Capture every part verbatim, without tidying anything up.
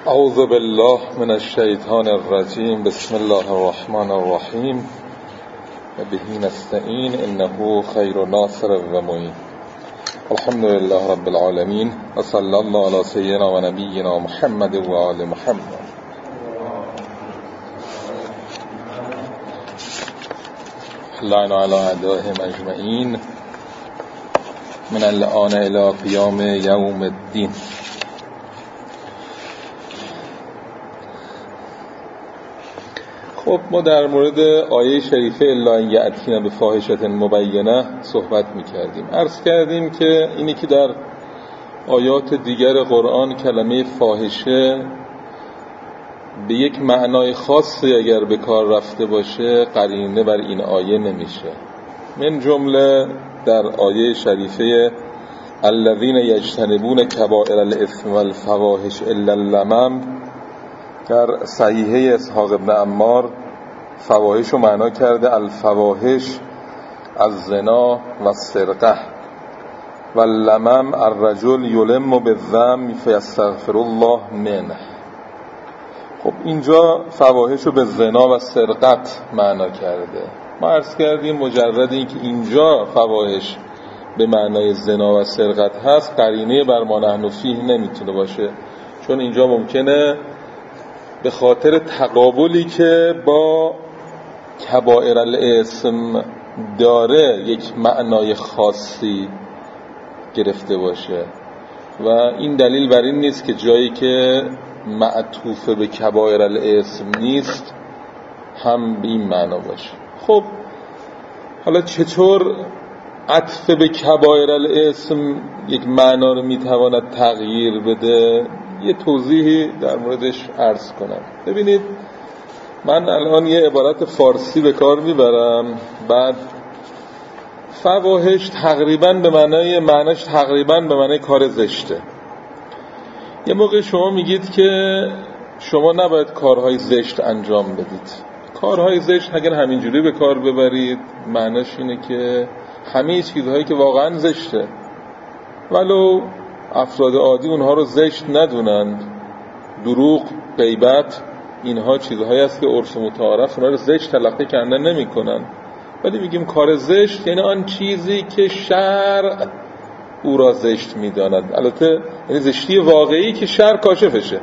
اعوذ بالله من الشیطان الرجیم. بسم الله الرحمن الرحیم و به نستعین انه خیر ناصر و معین. الحمد لله رب العالمین و صلی الله علی سیدنا و نبینا محمد و آل محمد. لعن علی اعدائهم اجمعین من الآن الی قیام یوم الدین. خب ما در مورد آیه شریفه الا ان یأتین بفاحشة مبینه صحبت می‌کردیم. عرض کردیم که اینی که در آیات دیگر قرآن کلمه فاحشه به یک معنای خاصی اگر به کار رفته باشه قرینه بر این آیه نمیشه. من جمله در آیه شریفه الذین یجتنبون کبائر الاثم والفواحش الا اللمم، در صحیحه اسحاق ابن عمار فواحش رو معنا کرده الفواحش از زنا و السرقه و اللمم الرجل یلم بالذنب فیستغفر الله منه. خب اینجا فواحش رو به زنا و سرقت معنا کرده. ما عرض کردیم مجرد این که اینجا فواحش به معنای زنا و سرقت هست قرینه بر ما نحن فیه نمیتونه باشه، چون اینجا ممکنه به خاطر تقابلی که با کبائر الاسم داره یک معنای خاصی گرفته باشه و این دلیل بر این نیست که جایی که معطوف به کبائر الاسم نیست هم به این معنا باشه. خب حالا چطور عطف به کبائر الاسم یک معنا رو میتواند تغییر بده؟ یه توضیحی در موردش عرض کنم. ببینید من الان یه عبارت فارسی به کار میبرم، بعد فواحش تقریباً به معنای معناش تقریباً به معنای کار زشته. یه موقع شما میگید که شما نباید کارهای زشت انجام بدید. کارهای زشت اگر همینجوری به کار ببرید معناش اینه که همه چیزهایی که واقعاً زشته ولو افراد عادی اونها رو زشت ندونند، دروغ، غیبت، اینها چیزهایی است که عرف متعارف اونها رو زشت تلقی کردن نمی کنن، ولی میگیم کار زشت یعنی آن چیزی که شرع او را زشت میداند. البته یعنی زشتی واقعی که شرع کاشفشه.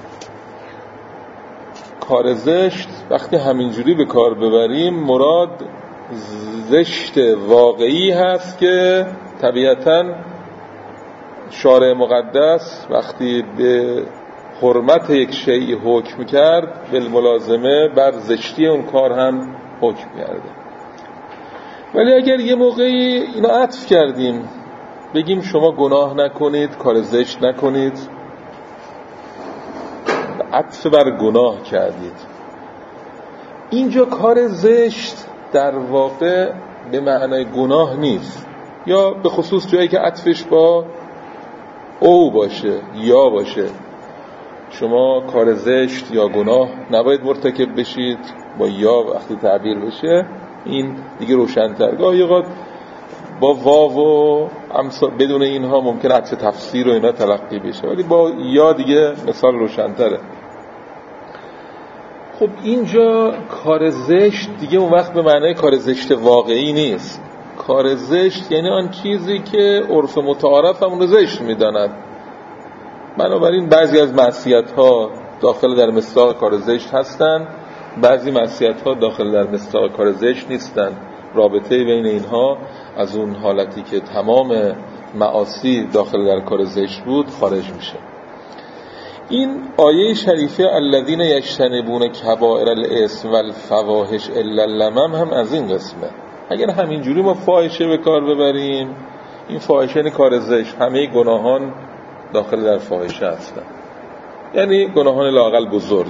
کار زشت وقتی همینجوری به کار ببریم مراد زشت واقعی هست که طبیعتاً شارع مقدس وقتی به حرمت یک شیء حکم کرد بالملازمه بر زشتی اون کار هم حکم کرده. ولی اگر یه موقعی اینو عطف کردیم بگیم شما گناه نکنید، کار زشت نکنید، عطف بر گناه کردید، اینجا کار زشت در واقع به معنای گناه نیست، یا به خصوص جایی که عطفش با او باشه یا باشه. شما کار زشت یا گناه نباید مرتکب بشید، با یا وقتی تعبیر بشه این دیگه روشن‌تر. گاهی اوقات با واو و امثال بدون اینها ممکن عطف تفسیر و اینا تلقی بشه، ولی با یا دیگه مثال روشن‌تره. خب اینجا کار زشت دیگه اون وقت به معنای کار زشت واقعی نیست. کار زشت یعنی آن چیزی که عرف متعارف هم اون زشت میداند. بنابراین بعضی از معصیت‌ها داخل در مصداق کار زشت هستند، بعضی معصیت‌ها داخل در مصداق کار زشت نیستند. رابطه بین اینها از اون حالتی که تمام معاصی داخل در کار زشت بود خارج میشه. این آیه شریفه الذین یجتنبون کبائر الاثم والفواحش الا اللمم هم از این قسمه. اگر همینجوری ما فاحشه به کار ببریم، این فاحشه یعنی کار زشت، همه گناهان داخل در فاحشه هستن، یعنی گناهان لااقل بزرگ.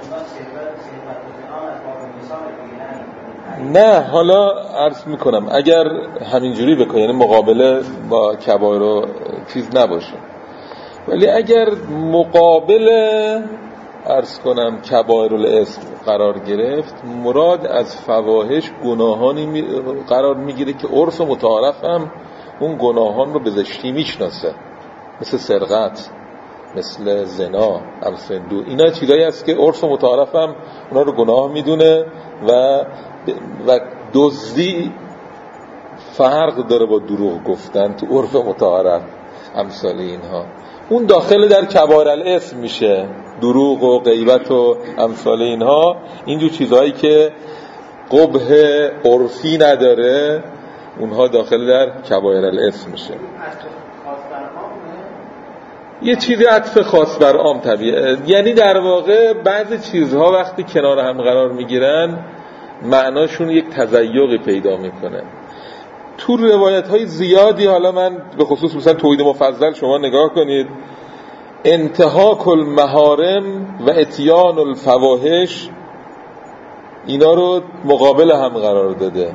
نه حالا عرض میکنم اگر همینجوری بکنم یعنی مقابله با کبائر و چیز نباشه، ولی اگر مقابل عرض کنم کبائر الاسم قرار گرفت، مراد از فواحش گناهانی می قرار میگیره که عرف متعارف هم اون گناهان رو به زشتی میشناسه، مثل سرقت، مثل زنا، مثل دو، اینا چیزایی هست که عرف متعارف هم اونا رو گناه میدونه و و دزدی فرق داره با دروغ گفتن تو عرف متعارف. امثال اینها اون داخل در کبائر الاسم میشه، دروغ و غیبت و امثال اینها، اینجور چیزهایی که قبح عرفی نداره اونها داخل در کبائر الاسم میشه. یه چیزی عطف خاص بر عام طبیعه، یعنی در واقع بعضی چیزها وقتی کنار هم قرار میگیرن معناشون یک تزیقی پیدا میکنه. تو روایت های زیادی، حالا من به خصوص مثلا توحید مفضل شما نگاه کنید، انتهاک المحارم و اتیان الفواحش اینا رو مقابل هم قرار داده.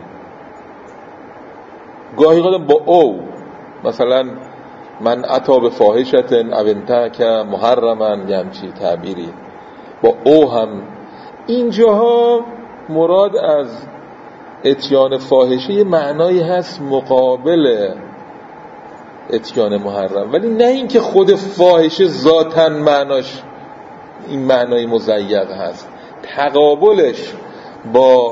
گاهی قدم با او، مثلا من اتا به فاحشتن او انتهک محرمن، یه همچی تعبیری با او هم. اینجاها مراد از اتیان فاحشه یه معنایی هست مقابل اتیان محرم، ولی نه این که خود فاحشه ذاتاً معناش این معنای مضیق هست، تقابلش با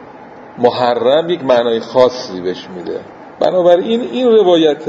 محرم یک معنای خاصی بهش میده. بنابراین این روایت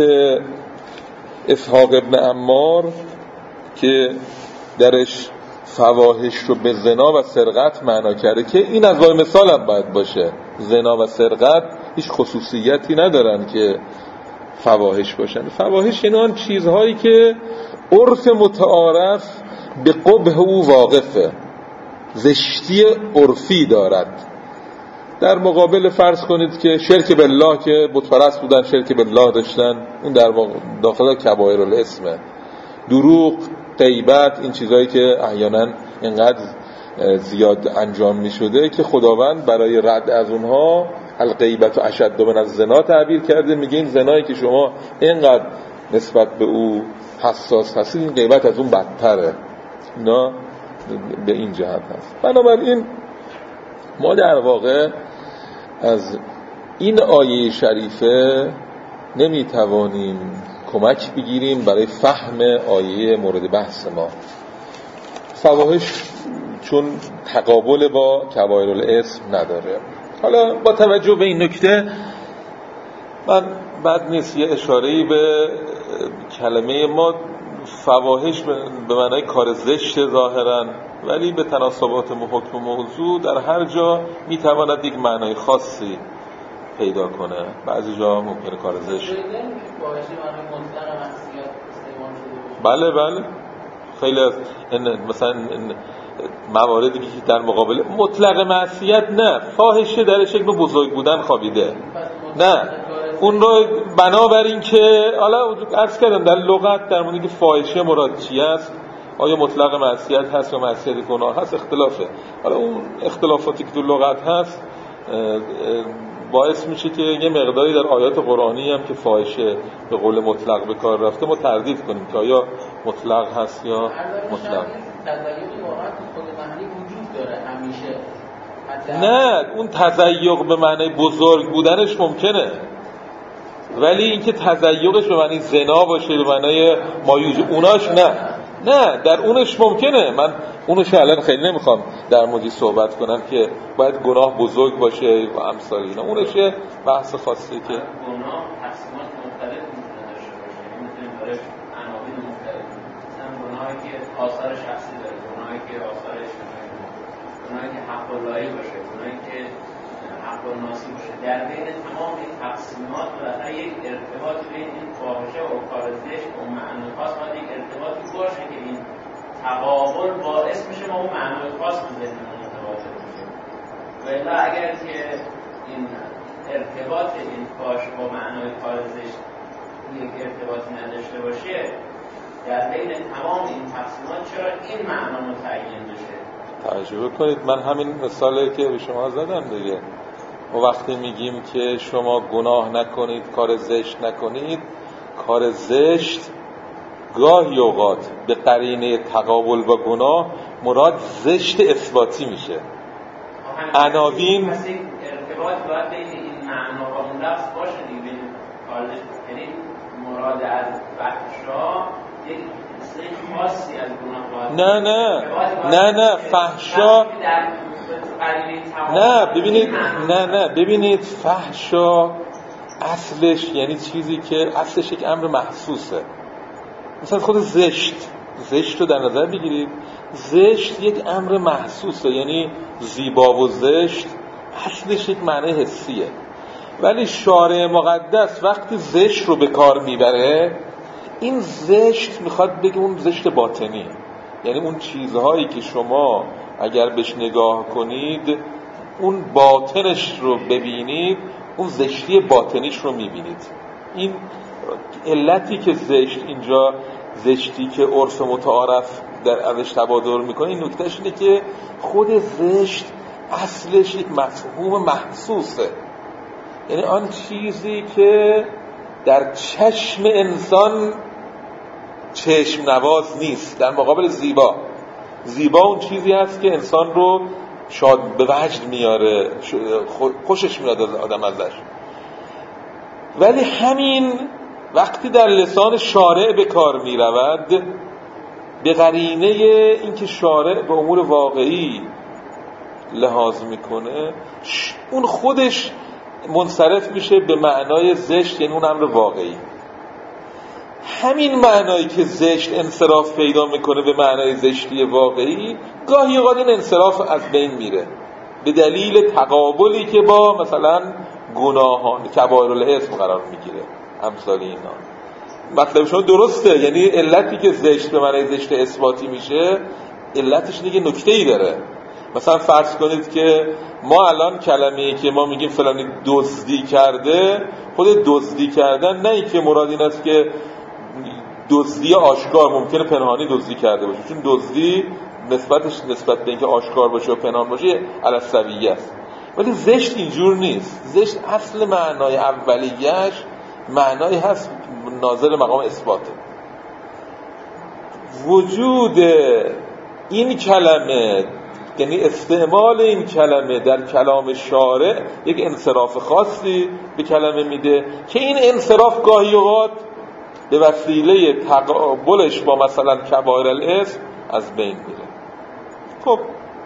اسحاق ابن عمار که درش فواحش رو به زنا و سرقت معنا کرده، که این از وای مثال هم باید باشه، زنا و سرقت هیچ خصوصیتی ندارن که فواحش باشن. فواحش یعنی آن چیزهایی که عرف متعارف به قبح او واقفه، زشتی عرفی دارد. در مقابل فرض کنید که شرک بالله که بت پرست بودن، شرک بالله داشتن، اون در داخل کبائر الاسمه. دروغ، غیبت، این چیزایی که احیانا اینقدر زیاد انجام می شده که خداوند برای رد از اونها الغیبت و اشد من از زنا تعبیر کرده. میگه این زنایی که شما اینقدر نسبت به او حساس هستید، این غیبت از اون بدتره. اینا به این جهت هست. بنابراین ما در واقع از این آیه شریفه نمیتوانیم کمک بگیریم برای فهم آیه مورد بحث ما. فواحش چون تقابل با کبائر الاسم نداره. حالا با توجه به این نکته من بد نیست یه اشاره‌ای به کلمه ما فواحش به معنای کار زشت ظاهراً، ولی به تناسبات حکم موضوع در هر جا میتواند یک معنای خاصی پیدا کنه. بعضی جا ممکنه کار زشت. بله بله خیلی از مثلا مواردی که در مقابل مطلق معصیت نه، فاحشه در شکل بزرگ بودن خوابیده، نه اون رو بنابر این که حالا عرض کردم در لغت در مورد که فاحشه مراد چی است، آیا مطلق معصیت هست یا معصیت گناه هست، اختلافه. حالا اون اختلافاتی که تو لغت هست باعث میشه که یه مقداری در آیات قرآنی هم که فاحشه به قول مطلق به کار رفته ما تردید کنیم که آیا مطلق هست یا مطلق. نه اون تزیق به معنی بزرگ بودنش ممکنه، ولی اینکه تزیقش به معنی زنا باشه به معنی مایوج اوناش نه. نه در اونش ممکنه. من اونش الان خیلی نمیخوام در موردی صحبت کنم که باید گناه بزرگ باشه و امثال اینا، اونش بحث خاصی که گناه تقسیمات مختلف میتونه داشته باشه. میتونیم برای عناوین مختلف، مثلا گناهی که آثار شخصی داره، گناهی که آثار اجتماعی داره، گناهی که حق اللهی باشه، گناهی که حق الناسی باشه. در بین تمام این تقسیمات بالاخره یک ارتباط بین این فاحشه و کار زشت و معنی خاص باید یک ارتباطی باشه که این تقابل باعث میشه ما اون معنی خاص رو ذهنمون متواتر بشه. و الا اگر که این ارتباط این فاحشه با معنی کار زشت یک ارتباطی نداشته باشه، در بین تمام این تقسیمات چرا این معنا متعین بشه؟ تجربه کنید. من همین مثالی که به شما زدم دیگه، و وقتی میگیم که شما گناه نکنید، کار زشت نکنید، کار زشت گاهی اوقات به قرینه تقابل با گناه مراد زشت اثباتی میشه. عناوین ارتباط باید بین این معنا و اون لفظ باشه دیگه، بین کار زشت، یعنی مراد از بخشا یک خاصی از گناه نه نه نه نه فحشا نه ببینید نه نه ببینید فحشا اصلش یعنی چیزی که اصلش یک امر محسوسه. مثلا خود زشت زشت رو در نظر بگیرید، زشت یک امر محسوسه، یعنی زیبا و زشت اصلش یک معنی حسیه. ولی شارع مقدس وقتی زشت رو به کار میبره، این زشت میخواد بگه اون زشت باطنی، یعنی اون چیزهایی که شما اگر بهش نگاه کنید اون باطنش رو ببینید، اون زشتی باطنیش رو میبینید. این علتی که زشت اینجا زشتی که عرف متعارف در ازش تبادر میکنه، این نکتهش اینه که خود زشت اصلش یک مفهوم محسوسه، یعنی آن چیزی که در چشم انسان چشم نواز نیست در مقابل زیبا. زیبا اون چیزی هست که انسان رو شاد به وجد میاره، خوشش میاد از آدم ازش. ولی همین وقتی در لسان شارع به کار میرود، به قرینه اینکه شارع به امور واقعی لحاظ میکنه، اون خودش منصرف میشه به معنای زشت، یعنی اون امر واقعی. همین معنایی که زشت انصراف پیدا میکنه به معنای زشتی واقعی، گاهی اوقات این انصراف از بین میره به دلیل تقابلی که با مثلا گناهان کبائرالاسم قرار میگیره، امثال اینا. مطلب شما درسته، یعنی علتی که زشت به معنای زشت اثباتی میشه، علتش دیگه نکته‌ای داره. مثلا فرض کنید که ما الان کلمه‌ای که ما میگیم فلانی دزدی کرده، خود دزدی کردن نه اینکه مراد این است که دزدی آشکار، ممکنه پنهانی دزدی کرده باشه، چون دزدی نسبتش نسبت به اینکه آشکار باشه و پنهان باشه علی‌السویه است. ولی زشت اینجور نیست. زشت اصل معنای اولیه‌اش معنایی هست ناظر مقام اثباته. وجود این کلمه، یعنی استعمال این کلمه در کلام شارع، یک انصراف خاصی به کلمه میده که این انصراف گاهی اوقات به وسیله تقابلش با مثلا کبائرالاسم از بین میره. خب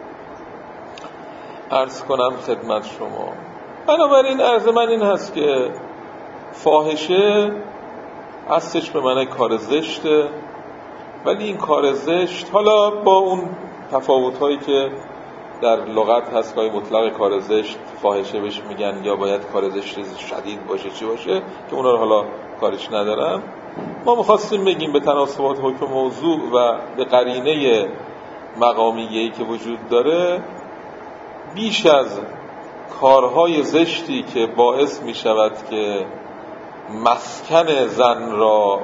عرض کنم خدمت شما، بنابراین عرض من این هست که فاحشه اصلش به معنی کار زشته، ولی این کار زشت حالا با اون تفاوت‌هایی که در لغت هست، که مطلق کار زشت فاحشه بهش میگن یا باید کار زشت شدید باشه چی باشه، که اونا رو حالا کارش ندارم. ما می‌خواستیم بگیم به تناسبات حکم موضوع و به قرینه مقامیه‌ای که وجود داره، بیش از کارهای زشتی که باعث می‌شود که مسکن زن را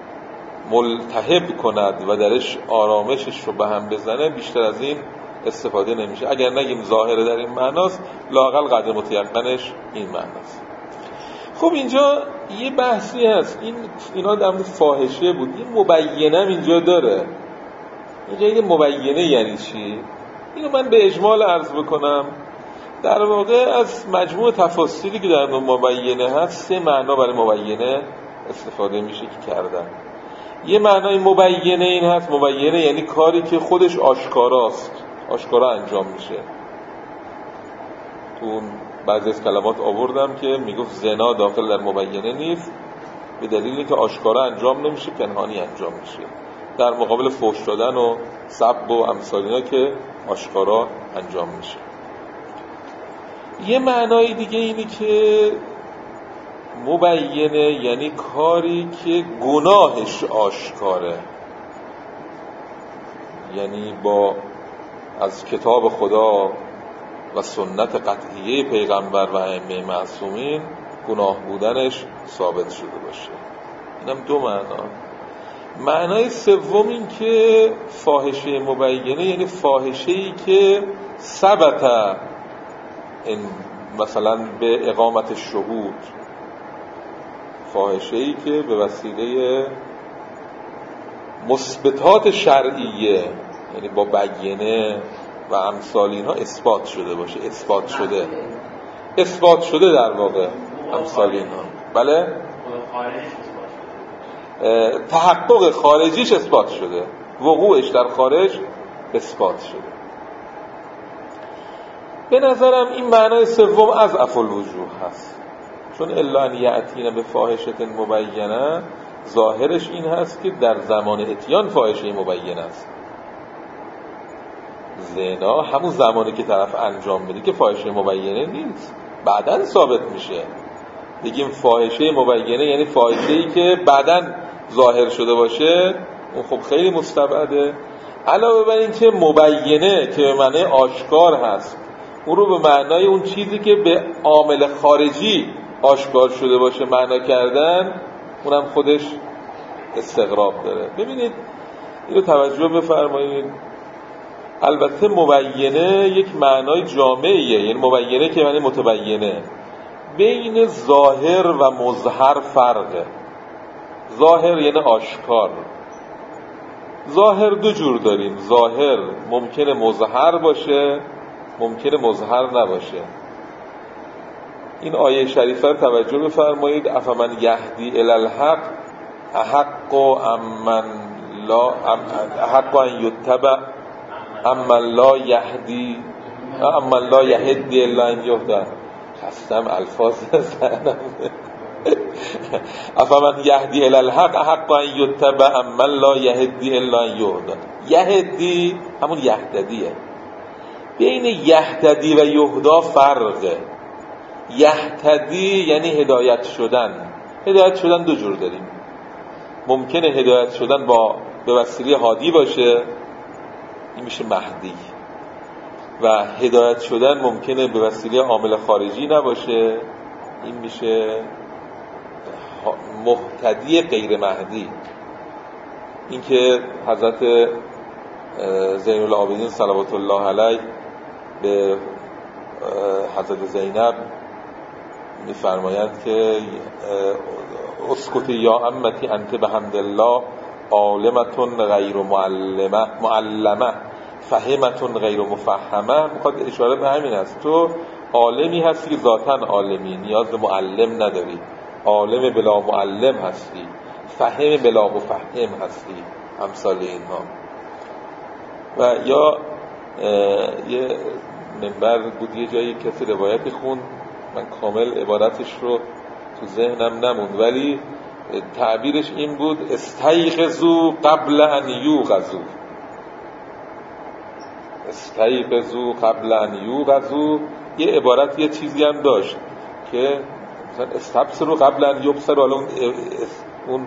ملتهب کند و درش آرامشش رو به هم بزنه، بیشتر از این استفاده نمیشه. اگر نگیم ظاهره در این معناست، لااقل قدر متیقنش این معناست. خب اینجا یه بحثی هست، این اینا در مورد فاحشه بود، این مبینه اینجا داره. اینجا یه مبینه یعنی چی؟ اینو من به اجمال عرض بکنم. در واقع از مجموع تفاصیلی که در مبینه هست، سه معنا برای مبینه استفاده میشه که کردن. یه معنای مبینه این هست، مبینه یعنی کاری که خودش آشکاراست، آشکارا انجام میشه. تو اون بعضی از کلمات آوردم که میگفت زنا داخل در مبینه نیست، به دلیلی که آشکارا انجام نمیشه، پنهانی انجام میشه، در مقابل فحش دادن و سب و امثال اینا که آشکارا انجام میشه. یه معنای دیگه اینی که مبینه یعنی کاری که گناهش آشکاره، یعنی با از کتاب خدا و سنت قطعیه پیغمبر و ائمه معصومین گناه بودنش ثابت شده باشه. اینم دو معنا. معنای سوم این که فاحشه مبینه یعنی فاحشه‌ای که ثبت این مثلا به اقامت شهود، فاحشه‌ای که به وسیله مثبتات شرعیه، یعنی با بیانه و امثال اینها اثبات شده باشه، اثبات شده اثبات شده در واقع امثال اینها. بله تحقق خارجیش اثبات شده، وقوعش در خارج اثبات شده. به نظرم این معنای سوم از افل وجوه هست، چون الا ان یأتین بفاحشة مبینه ظاهرش این هست که در زمان اتیان فاحشه مبینه است. زنا همون زمانی که طرف انجام میده که فاحشه مبینه نیست، بعداً ثابت میشه. بگیم فاحشه مبینه یعنی فاحشه‌ای که بعداً ظاهر شده باشه، اون خب خیلی مستبعده. علاوه بر این که مبینه که به معنی آشکار هست، اون رو به معنای اون چیزی که به عامل خارجی آشکار شده باشه معنا کردن، اونم خودش استغراب داره. ببینید اینو توجه بفرمایید، البته مبینه یک معنای جامعیه، یعنی مبینه که معنی متبینه. بین ظاهر و مظهر فرقه. ظاهر یعنی آشکار. ظاهر دو جور داریم، ظاهر ممکنه مظهر باشه، ممکنه مظهر نباشه. این آیه شریفه رو توجه بفرمایید، افمن یهدی الی الحق احق امن لا احق ان یتبع امن لا یهدی امن لا یهدی الا ان یهدی. خستم الفاظ زنم. افمن یهدی الی الحق احق ان یتبع امن لا یهدی الا ان یهدی. یهدی همون یهتدیه. بین یهتدی و یهدا فرقه. یهتدی یعنی هدایت شدن. هدایت شدن دو جور داریم، ممکنه هدایت شدن با به وسیله هادی باشه، این میشه مهدی، و هدایت شدن ممکنه به وسیله عامل خارجی نباشه، این میشه مهتدی غیر مهدی. این که حضرت زین العابدین صلوات الله علیه به حضرت زینب میفرمایند که اسکتی یا امتی انت بحمدالله عالمتون غیر معلمه معلمه فهمتون غیر مفهمه. میخواد اشاره به همین است، تو عالمی هستی که ذاتاً عالمی، نیاز به معلم نداری، عالم بلا معلم هستی، فهم بلا مفهم هستی، امثال اینها. و یا یه منبر بود یه جایی کسی روایتی خوند، من کامل عبارتش رو تو ذهنم نموند، ولی تعبیرش این بود استیقظوا قبل ان یوقظوا. استیقظوا قبل ان یوقظوا یه عبارت یه چیزی هم داشت که مثلا استبصروا قبل ان یبصروا. اون اون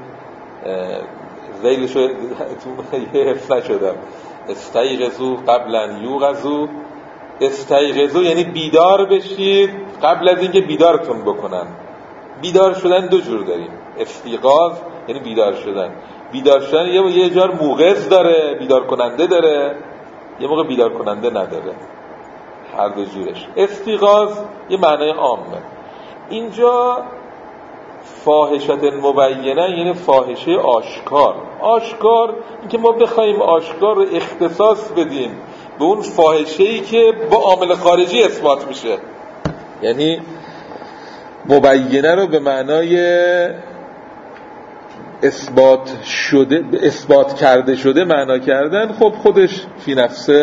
ذیلشو تو یه حفظ نشدم. استیقظوا قبل ان یوقظوا. استیقظوا یعنی بیدار بشید قبل از اینکه بیدارتون بکنن. بیدار شدن دو جور داریم، استیقاظ یعنی بیدار شدن. بیدار شدن یه یه جار موقظ داره، بیدار کننده داره، یه موقع بیدار کننده نداره، هر دو جورش. استیقاظ یه معنای عامه. اینجا فاحشه مبینه یعنی فاحشه آشکار. آشکار این که ما بخوایم آشکار رو اختصاص بدیم به اون فاحشه‌ای که با عامل خارجی اثبات میشه، یعنی مبینه رو به معنای اثبات شده، اثبات کرده شده معنا کردن، خب خودش فی نفسه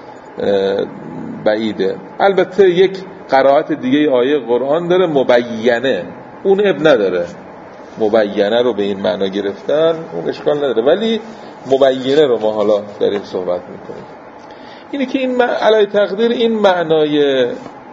بعیده. البته یک قرائت دیگه آیه قرآن داره مبینه، اون اب نداره، مبینه رو به این معنا گرفتن اون اشکال نداره، ولی مبینه رو ما حالا داریم صحبت میکنیم. اینه که این علای تقدیر این معنای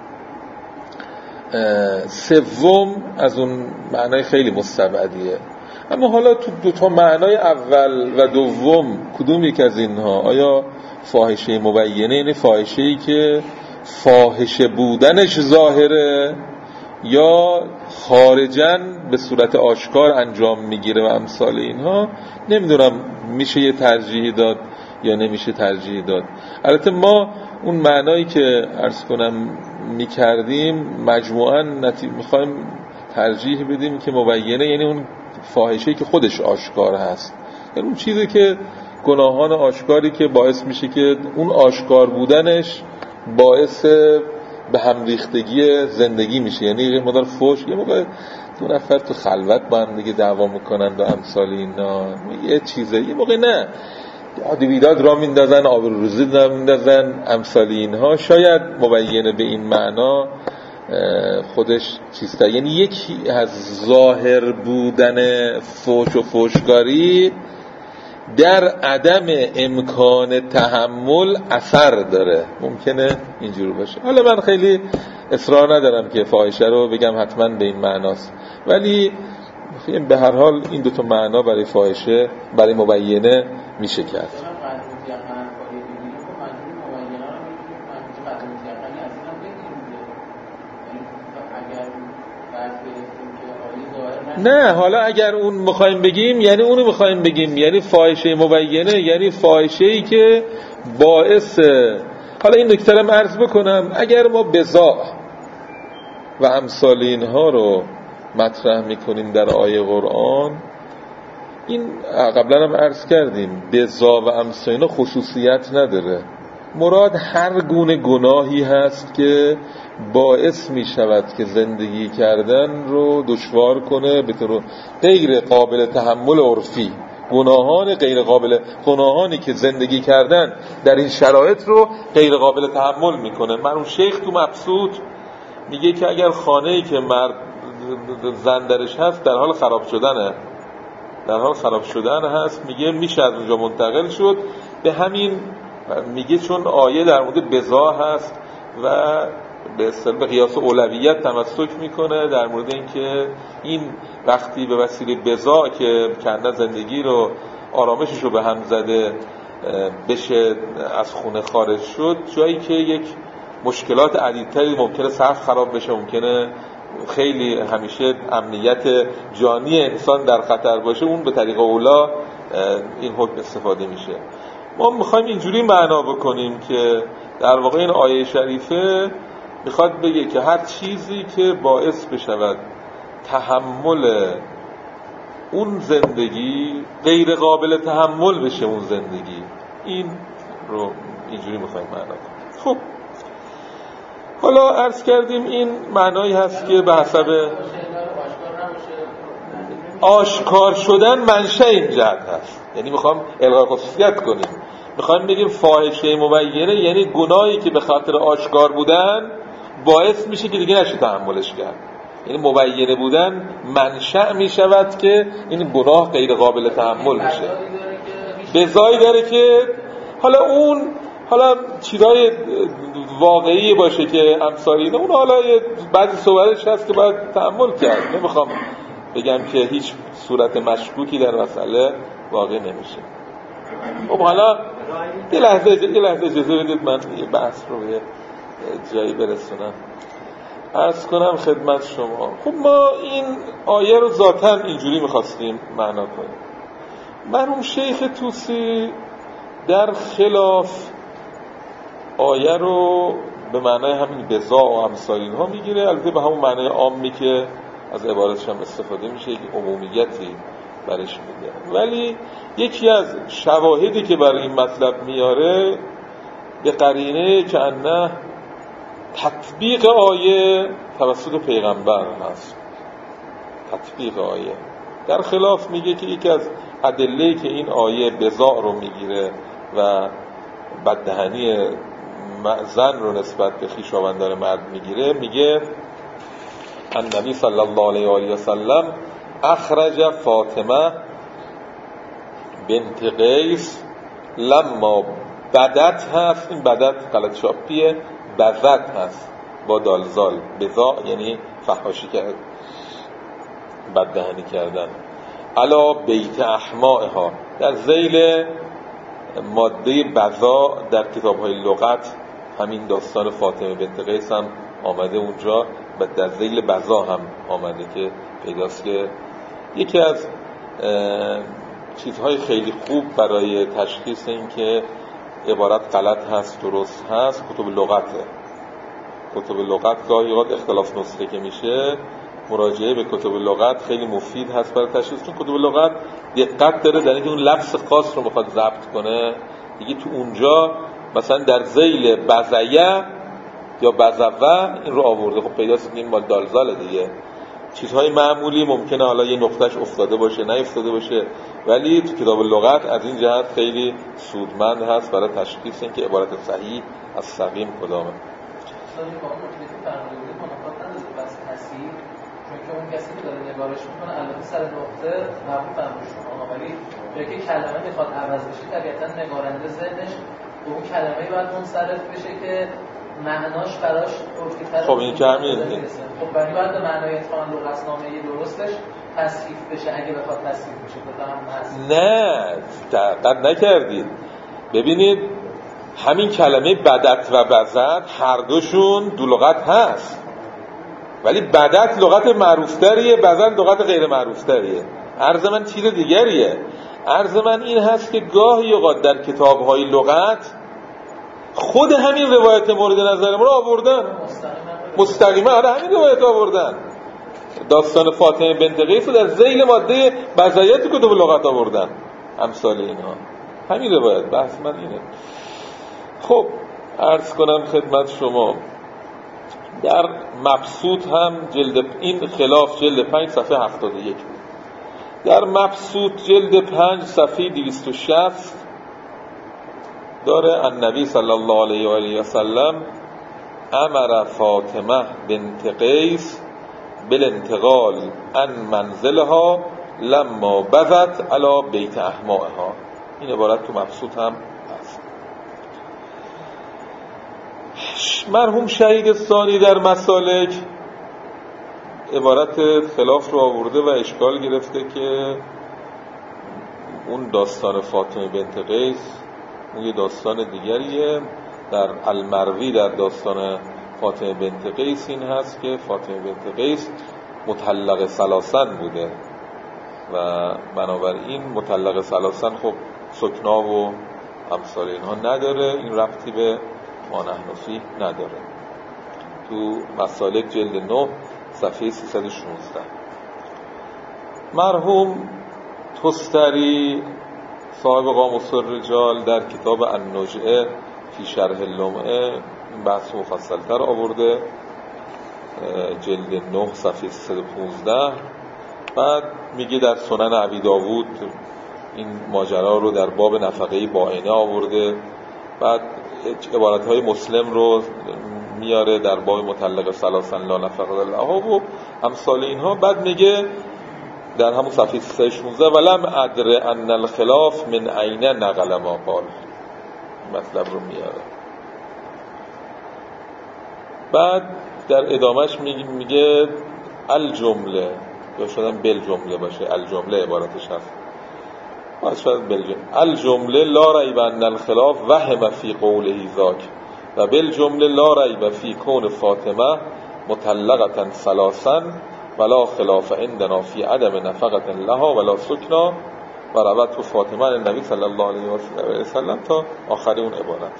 سوم از اون معنای خیلی مستبعدیه. اما حالا تو دو تا معنای اول و دوم کدوم یک از اینها؟ آیا فاحشه مبینه یعنی فاحشه‌ای که فاحشه بودنش ظاهره یا خارجاً به صورت آشکار انجام میگیره و امثال اینها؟ نمیدونم میشه یه ترجیحی داد یا نمیشه ترجیح داد. البته ما اون معنایی که عرض کنم میکردیم مجموعاً نتی... میخوایم ترجیح بدیم که مبینه یعنی اون فاحشه‌ای که خودش آشکار هست، یعنی اون چیزی که گناهان آشکاری که باعث میشه که اون آشکار بودنش باعث به هم ریختگی زندگی میشه، یعنی یه مقدار فحش، یه موقع دو نفر تو خلوت با هم دیگه دعوا میکنن و امثال اینا، یه چیزه یه موقع نه یاد ویداد را میندازن، آبروریزی را میندازن، امثال اینها. شاید مبینه به این معنا خودش چیزتر، یعنی یکی از ظاهر بودن فوش و فوشکاری در عدم امکان تحمل اثر داره، ممکنه اینجوری باشه. حالا من خیلی اصرار ندارم که فاحشه رو بگم حتما به این معناست، ولی به هر حال این دوتا معنا برای فاحشه برای مبینه میشه کرد. نه حالا اگر اون میخوایم بگیم یعنی اونو میخوایم بگیم، یعنی فاحشه مبینه یعنی فاحشه‌ای که باعث، حالا این نکته رو عرض بکنم، اگر ما بزاع و امثال اینها رو مطرح میکنیم در آیه قرآن، این قبلا هم عرض کردیم بزاع و امثال اینها خصوصیت نداره، مراد هر گونه گناهی هست که باعث می شود که زندگی کردن رو دشوار کنه به طور غیر قابل تحمل عرفی، گناهان غیر قابل، گناهانی که زندگی کردن در این شرایط رو غیر قابل تحمل میکنه. مرحوم شیخ تو مبسوط میگه که اگر خانه‌ای که مرد زن درش هست در حال خراب شدنه، در حال خراب شدن هست، میگه میشه از اونجا منتقل شد. به همین میگه چون آیه در مورد بزاع هست و به اصطلاح قیاس اولویت تمسک میکنه در مورد اینکه این وقتی به وسیله بزاع که کنده زندگی رو آرامشش رو به هم زده بشه از خونه خارج شد، جایی که یک مشکلات عدیدتری ممکنه سقف خراب بشه، ممکنه خیلی همیشه امنیت جانی انسان در خطر باشه، اون به طریق اولا این حکم استفاده میشه. ما میخوایم اینجوری معنا بکنیم که در واقع این آیه شریفه میخواد بگه که هر چیزی که باعث بشود تحمل اون زندگی غیر قابل تحمل بشه اون زندگی، این رو اینجوری میخوایم معنا کنیم. خب حالا عرض کردیم این معنایی هست که به حسب آشکار شدن منشأ این جهت هست، یعنی میخوام الغای خصوصیت کنیم، میخوایم بگیم فاحشه مبینه یعنی گناهی که به خاطر آشکار بودن باعث میشه که دیگه نشه تحملش کرد، یعنی مبینه بودن منشأ میشود که این گناه غیر قابل تحمل میشه. بزایی داره که حالا اون حالا چیزای واقعی باشه که امثال اینا، اون حالا بعضی صورتش هست که باید تحمل کرد، نمیخوام بگم که هیچ صورت مشکوکی در مسئله واقع نمیشه. خب حالا یه لحظه یه لحظه اجازه بدید من یه بحث رو به جایی برسونم، عرض کنم خدمت شما. خب ما این آیه رو ذاتاً اینجوری میخواستیم معنا کنیم. مرحوم شیخ طوسی در خلاف آیه رو به معنای همین بزاع و امثال اینها میگیره، البته به همون معنای عامی که از عبارتش هم استفاده میشه، یک عمومیتی برش میده، ولی یکی از شواهدی که برای این مطلب میاره به قرینه که انه تطبیق آیه توسط پیغمبر هست. تطبیق آیه در خلاف میگه که یکی از ادله‌ای که این آیه بزاع رو میگیره و بددهنی زن رو نسبت به خویشاوندان مرد میگیره، میگه النبی صلی الله علیه و آله و سلم اخرج فاطمه بنت قیس لما بدت هست، این بدت غلط چاپیه، بذت هست با دالزال، بزاع یعنی فحاشی کرد، بددهنی کردن، علا بیت احمائها، در ذیل ماده بزاع در کتاب‌های لغت همین داستان فاطمه بنت قیس هم آمده اونجا و در ذیل بزاع هم آمده که پیداست که یکی از چیزهای خیلی خوب برای تشخیص این که عبارت غلط هست درست هست کتب لغته. کتب لغت گاهی اوقات اختلاف نسخه که میشه، مراجعه به کتب لغت خیلی مفید هست برای تشخیص، چون کتب لغت دقت داره در اینکه اون لفظ خاص رو میخواد ضبط کنه، دیگه تو اونجا مثلا در ذیل بزیه یا بزوه این رو آورده، خب پیداست این مال دالزال دیگه، چیزهای معمولی ممکنه حالا یه نقطهش افتاده باشه نه افتاده باشه، ولی تو کتاب لغت از این جهت خیلی سودمند هست برای تشخیص اینکه عبارت صحیح از سقیم کدامه. چون اون کسی که داره نگارش میکنه البته سر نقطه مربوط به امر شما، ولی جایی که کلمه میخواد عوض بشه طبیعتا نگارنده ذهنش به اون کلمه باید منصرف بشه که معناش براش عرفی‌تر. خب این که همین خب برای بعد به معنای اتقان لغتنامه درستش تصحیح بشه اگه بخواد تصحیح بشه بفهم. نه دقت نکردید. ببینید همین کلمه بدت و بزد هر دوشون دو لغت هست، ولی بدت لغت معروفتریه، بزد لغت غیر معروفتریه. عرض من چیز دیگریه. عرض من این هست که گاهی اوقات در کتاب‌های لغت خود همین روایت مورد نظر ما رو آوردن مستقیما. آره همین روایت آوردن. داستان فاطمه بنت قیس رو در ذیل ماده بزایت کتب لغت آوردن، امثال اینها. همین روایت. بحث من اینه. خب عرض کنم خدمت شما در مبسوط هم جلد این خلاف جلد پنج صفحه هفتاد و یک بود. در مبسوط جلد پنج صفحه دویست و شصت داره النبی صلی الله علیه و آله و سلم امر فاطمه بنت قیس بالانتقال عن منزلها لما بذت علی بیت احمائها. این عبارت تو مبسوط هم هست. مرحوم شهید ثانی در مسالک عبارت خلاف رو آورده و اشکال گرفته که اون داستان فاطمه بنت قیس اون یه داستان دیگریه. در المروی در داستان فاطمه بنت قیس این هست که فاطمه بنت قیس مطلقه ثلاثن بوده و بنابراین مطلقه ثلاثن خب سکنا و امثال اینها نداره، این ربطی به ما نحنفی نداره. تو مسالک جلد نه صفحه سیصد و شانزده. مرحوم تستری صاحب قاموس الرجال در کتاب النجعه فی شرح اللمعه این بحث مفصل‌تر آورده، جلد نه صفحه سیصد و پانزده. بعد میگه در سنن ابی داوود این ماجرا رو در باب نفقه باینه آورده. بعد عبارت‌های مسلم رو میاره در باب مطلقه ثلاثن لا نفقه لها و امثال اینها. بعد میگه در همون صفحه سیصد و شانزده ولم ادر ان الخلاف من عین نقل ما قال، مطلب رو میاره. بعد در ادامهش میگه الجمله یا شدن بل جمله باشه، الجمله عبارتش هست باید شاید بل جمله. الجمله لا ریب ان الخلاف وهم فی قوله ذاک و بل جمله لا ریب فی کون فاطمه مطلقه ثلاثا ولا خلاف عندنا فی عدم نفقه لها ولا سکنا و روت فاطمه النبی صلی الله علیه و سلم تا آخر اون عبارت.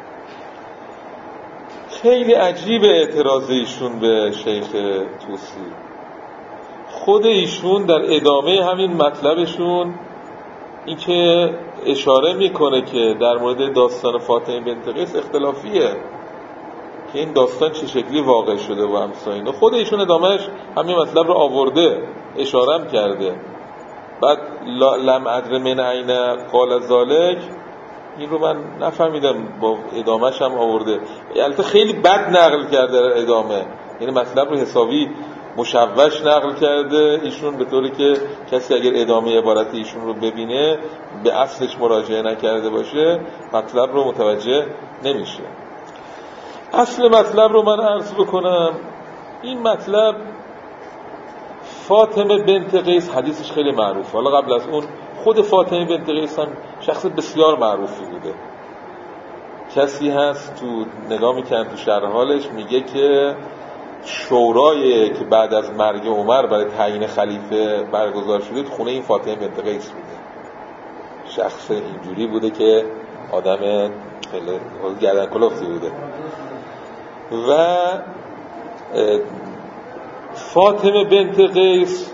خیلی عجیب اعتراض ایشون به شیخ طوسی. خود ایشون در ادامه همین مطلبشون این که اشاره میکنه که در مورد داستان فاطمه بنت قیس اختلافیه که این داستان چه شکلی واقع شده و همسایه. خود ایشون ادامهش همین مطلب رو آورده، اشاره هم کرده. بعد لم ادر من عین قال ذالک این رو من نفهمیدم، با ادامهش هم آورده. البته خیلی بد نقل کرده در ادامه، یعنی مطلب رو حسابی مشوش نقل کرده ایشون، به طوری که کسی اگر ادامه عبارت ایشون رو ببینه به اصلش مراجعه نکرده باشه مطلب رو متوجه نمیشه. اصل مطلب رو من عرض بکنم. این مطلب فاطمه بنت قیس حدیثش خیلی معروفه. حالا قبل از اون خود فاطمه بنت قیس هم شخص بسیار معروفی بوده. کسی هست تو نگاه میکنن تو شرح حالش میگه که شورای که بعد از مرگ عمر برای تعیین خلیفه برگزار شده خونه این فاطمه بنت قیس بوده. شخص اینجوری بوده که آدم خیلی گردن کلفتی بوده. و فاطمه بنت قیس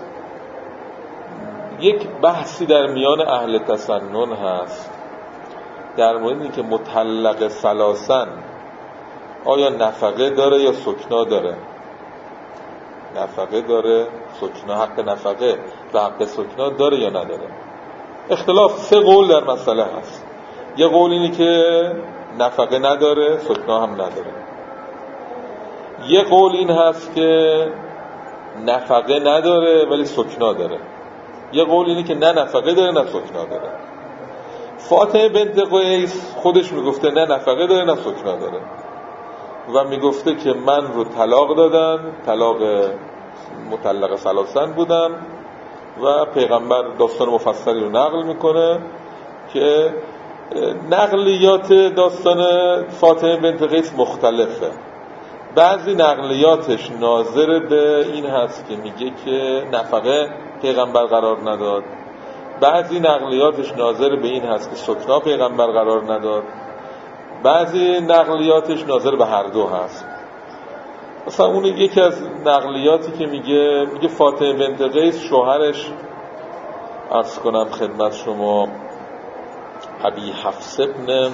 یک بحثی در میان اهل تسنن هست در مورد اینکه مطلق ثلاثن آیا نفقه داره یا سکنا داره. نفقه داره، سکنا حق نفقه و حق سکنا داره یا نداره. اختلاف سه قول در مسئله هست. یه قول اینی که نفقه نداره، سکنا هم نداره. یه قول این هست که نفقه نداره ولی سکنا داره. یه قول اینی که نه نفقه داره نه سکنا داره. فاطمه بنت قیس خودش میگفته نه نفقه داره نه سکنا داره و میگفته که من رو طلاق دادن، طلاق مطلقه ثلاثن بودم و پیغمبر داستان مفصلی رو نقل میکنه که نقلیات داستان فاطمه بنت قیس مختلفه. بعضی نقلیاتش ناظر به این هست که میگه که نفقه پیغمبر قرار نداد، بعضی نقلیاتش ناظر به این هست که سکنا پیغمبر قرار نداد، بعضی نقلیاتش ناظر به هر دو هست. مثلا اون یکی از نقلیاتی که میگه میگه فاطمه بنت قیس شوهرش، عرض کنم خدمت شما، ابی حفص ابن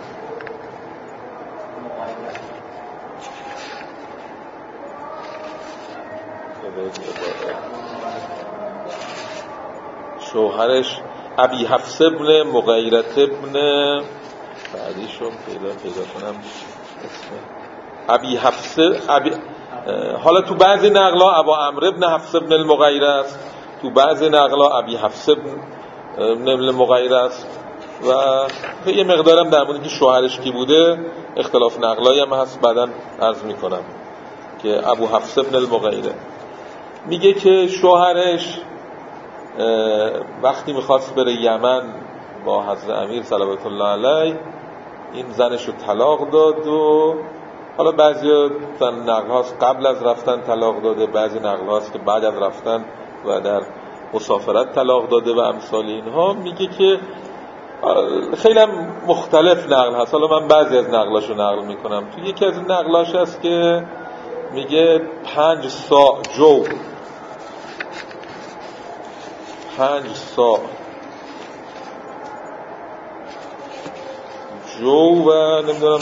شوهرش ابی حفص ابن مغیرت ابن بعدیشون پیدا پیدا کنم اسم ابی حفص ابی... حالا تو بعضی نقلا ابا عمرو ابن حفص ابن المغیره است، تو بعضی نقلا ابی حفص ابن المغیره است و یه مقدارم در مورد که شوهرش کی بوده اختلاف نقلایی هم هست، بعداً عرض میکنم که ابو حفص ابن المغیره میگه که شوهرش وقتی میخواست بره یمن با حضرت امیر صلوات الله علیه این زنش رو طلاق داد و حالا بعضی نقل هاست قبل از رفتن طلاق داده، بعضی نقل هاست که بعد از رفتن و در مسافرت طلاق داده و امثال اینها. میگه که خیلی هم مختلف نقل هست، حالا من بعضی از نقلاش رو نقل میکنم. تو یکی از نقلاش هست که میگه پنج ساع جو پنج ساع جو و نمیدونم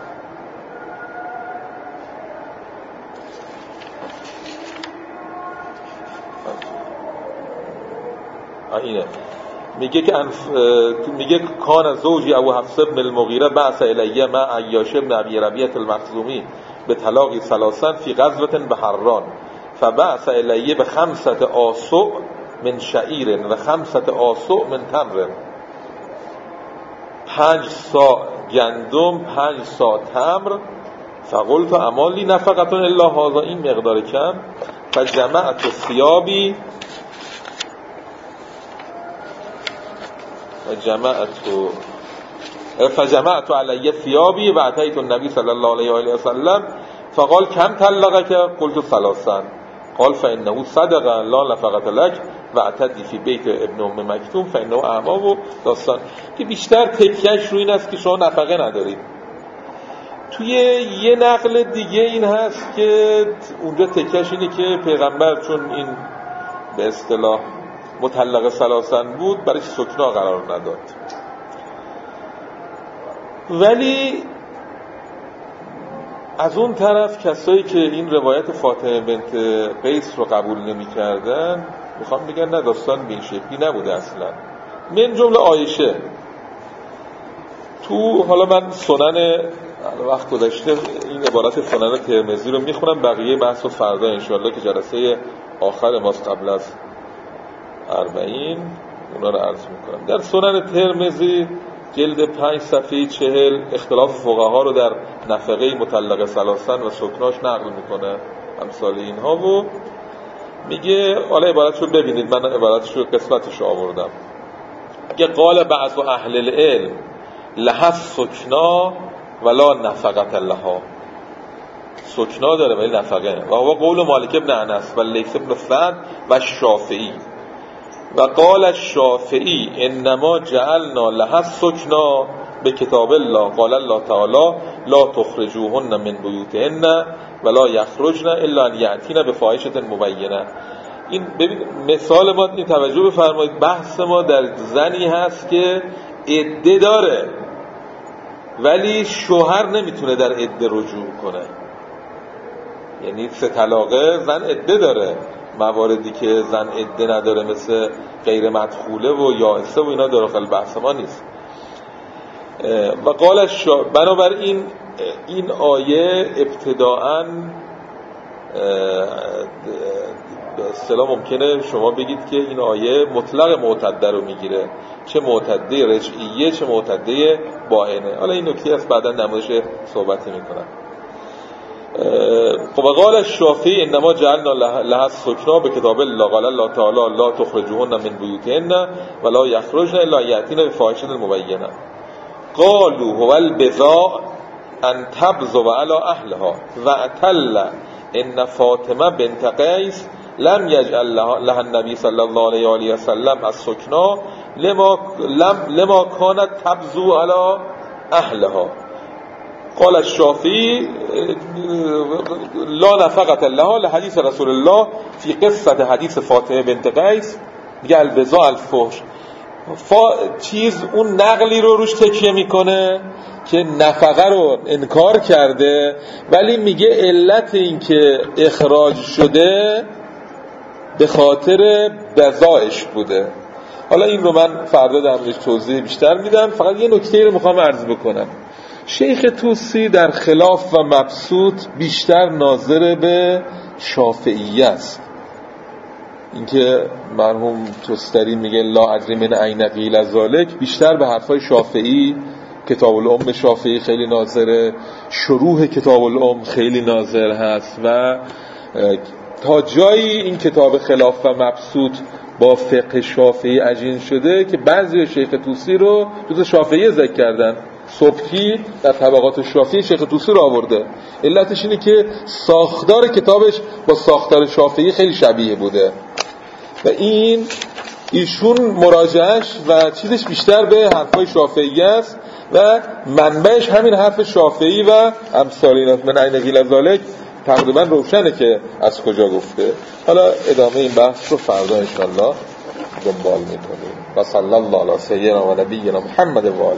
اینه میگه که انف... میگه کان زوجی ابو حفص ابن المغیره بعث الیه مع عیاش ابن ابی ربیعه المخزومی به طلاق ثلاثا فی غزوه به حران فبعث الیه به خمسه آسع من شعیر و خمسه آسع من تمر، پنج ساع گندم، پنج ساع تمر. فقلت امالی نفقه الا هذا، این مقدار کم. فجمعت ثیابی فجمعت فجمعت علی ثیابی و اتیت النبی صلی الله علیه و آله و سلم فقال کم طلقك؟ قلت ثلاثا. قال فانه صدق لا نفقه لك و اعتدی فی بیت ابن ام مکتوم فانه اعما. و داستان که بیشتر تکیهش روی این است که شما نفقه ندارید. توی یه نقل دیگه این هست که اونجا تکیهش اینه که پیغمبر چون این به اصطلاح مطلقه ثلاثن بود برای سکنا قرار نداد. ولی از اون طرف کسایی که این روایت فاطمه بنت قیس رو قبول نمی کردن میخوام بگن نه داستان به این شکلی نبوده اصلا. من جمله عایشه تو، حالا من سنن وقت گذشته این عبارت سنن ترمذی رو میخونم، بقیه بحث رو فردا انشاءالله که جلسه آخر ماست قبل از اربعین اونا رو عرض میکنم. در سنن ترمذی جلد پنج صفحه چهل اختلاف فقها رو در نفقه مطلقه ثلاثن و سکناش نقل میکنه امثال اینها و میگه، حالا عبارتشو ببینید، من عبارتشو قسمتشو آوردم. میگه قال بعض اهل العلم لها سکنا ولا نفقت لها، سکنا داره ولی نفقه نه. و هو قول مالک ابن انس و لیث ابن سعد و شافعی. و قال الشافعی انما جعلنا لها سکنا به کتاب الله، قال الله تعالی لا تخرجوهن من بیوتهن ولا یخرجن الا ان یأتین بفاحشة مبینه. این ببین مثال ما، این توجه بفرمایید، بحث ما در زنی هست که عده داره ولی شوهر نمیتونه در عده رجوع کنه. یعنی سه طلاقه زن عده داره، مواردی که زن عده نداره مثل غیر مدخوله و یائسه و اینا داخل بحث ما نیست. و قال شا... بنابراین این آیه ابتداءً به اصطلاح ممکنه شما بگید که این آیه مطلق معتده رو میگیره، چه معتده رجعیه چه معتده باینه. حالا این نکته است بعدا نمایش صحبتی میکنم. و قال الشافعی انما جعلنا لها السکنا به کتاب الله قال الله تعالی لا تخرجوهن من بیوتهن ولا یخرجن الا یاتین بفاحشه مبینه. قالوا هو البذاء ان تبذو علی اهلها واعتل ان فاطمه بنت قیس لم یجعل لها النبی صلی الله علیه و آله و سلم السکنا لما لم لما كانت تبذو علی اهلها. قال الشافعی لا نفقت لها لحدیث رسول الله فی قصه حدیث فاطمه بنت قیس. میگه البذاء الفحش، فا چیز اون نقلی رو روش تکیه میکنه که نفقه رو انکار کرده، ولی میگه علت این که اخراج شده به خاطر بذائش بوده. حالا این رو من فردا در موردش توضیح بیشتر میدم. فقط یه نکته رو میخوام عرض بکنم. شیخ طوسی در خلاف و مبسوط بیشتر ناظر به شافعیه است. اینکه مرحوم توستری میگه لا ادری من این قیل ذلک، بیشتر به حرفای شافعی، کتاب الام شافعی خیلی ناظره، شروح کتاب الام خیلی ناظر هست و تا جایی این کتاب خلاف و مبسوط با فقه شافعی عجین شده که بعضی شیخ طوسی رو جز شافعی ذکر کردن. سبکی در طبقات شافعی شیخ طوسی رو آورده. علتش اینه که ساختار کتابش با ساختار شافعی خیلی شبیه بوده و این ایشون مراجعش و چیزش بیشتر به حرفای شافعی است و منبعش همین حرف شافعی و امثال ایناست. من عین قیل ذلک تقریبا روشنه که از کجا گفته. حالا ادامه این بحث رو فردا انشالله دنبال میکنیم. و صلی الله علی سیدنا و نبینا محمد و آله.